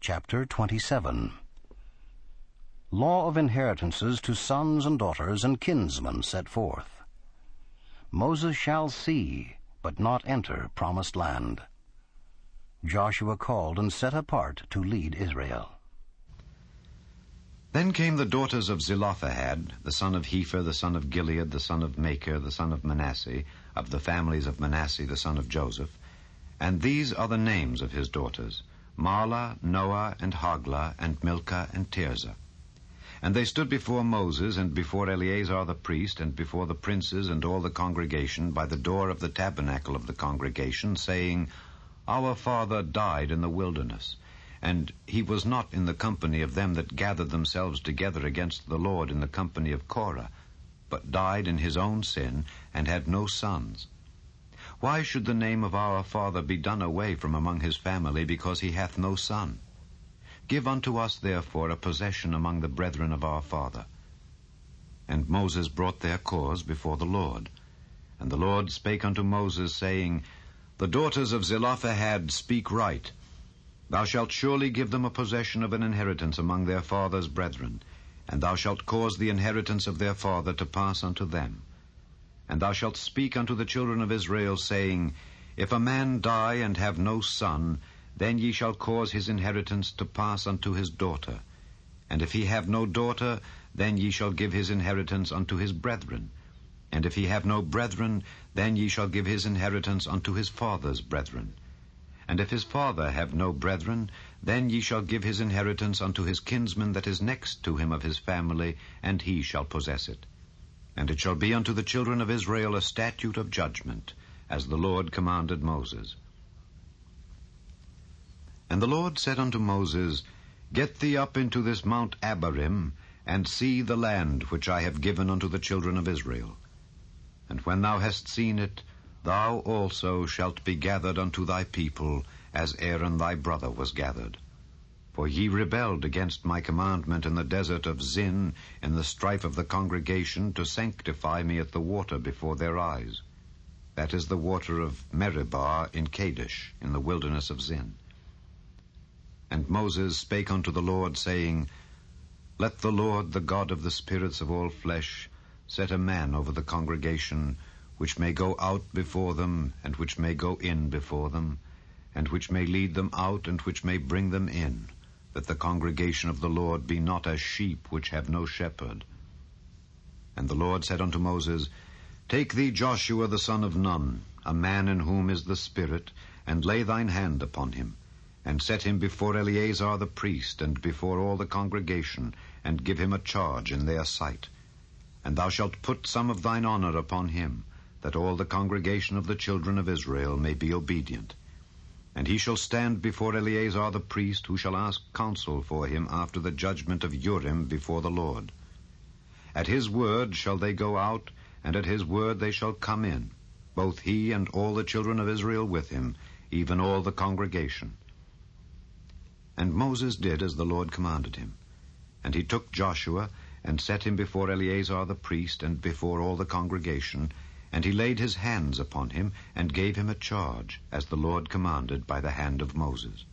Chapter 27. Law of inheritances to sons and daughters and kinsmen set forth. Moses shall see, but not enter promised land. Joshua called and set apart to lead Israel. Then came the daughters of Zelophehad, the son of Hepher, the son of Gilead, the son of Machir, the son of Manasseh, of the families of Manasseh, the son of Joseph. And these are the names of his daughters: Mahlah, Noah, and Hoglah, and Milcah, and Tirzah. And they stood before Moses, and before Eleazar the priest, and before the princes and all the congregation, by the door of the tabernacle of the congregation, saying, Our father died in the wilderness, and he was not in the company of them that gathered themselves together against the Lord in the company of Korah, but died in his own sin, and had no sons. Why should the name of our father be done away from among his family, because he hath no son? Give unto us therefore a possession among the brethren of our father. And Moses brought their cause before the Lord. And the Lord spake unto Moses, saying, The daughters of Zelophehad speak right. Thou shalt surely give them a possession of an inheritance among their father's brethren, and thou shalt cause the inheritance of their father to pass unto them. And thou shalt speak unto the children of Israel, saying, If a man die and have no son, then ye shall cause his inheritance to pass unto his daughter. And if he have no daughter, then ye shall give his inheritance unto his brethren. And if he have no brethren, then ye shall give his inheritance unto his father's brethren. And if his father have no brethren, then ye shall give his inheritance unto his kinsman that is next to him of his family, and he shall possess it. And it shall be unto the children of Israel a statute of judgment, as the Lord commanded Moses. And the Lord said unto Moses, Get thee up into this Mount Abarim, and see the land which I have given unto the children of Israel. And when thou hast seen it, thou also shalt be gathered unto thy people, as Aaron thy brother was gathered. For ye rebelled against my commandment in the desert of Zin, in the strife of the congregation, to sanctify me at the water before their eyes. That is the water of Meribah in Kadesh, in the wilderness of Zin. And Moses spake unto the Lord, saying, Let the Lord, the God of the spirits of all flesh, set a man over the congregation, which may go out before them, and which may go in before them, and which may lead them out, and which may bring them in, that the congregation of the Lord be not as sheep which have no shepherd. And the Lord said unto Moses, Take thee Joshua the son of Nun, a man in whom is the Spirit, and lay thine hand upon him, and set him before Eleazar the priest, and before all the congregation, and give him a charge in their sight. And thou shalt put some of thine honor upon him, that all the congregation of the children of Israel may be obedient. And he shall stand before Eleazar the priest, who shall ask counsel for him after the judgment of Urim before the Lord. At his word shall they go out, and at his word they shall come in, both he and all the children of Israel with him, even all the congregation. And Moses did as the Lord commanded him. And he took Joshua, and set him before Eleazar the priest, and before all the congregation, and he laid his hands upon him, and gave him a charge, as the Lord commanded by the hand of Moses.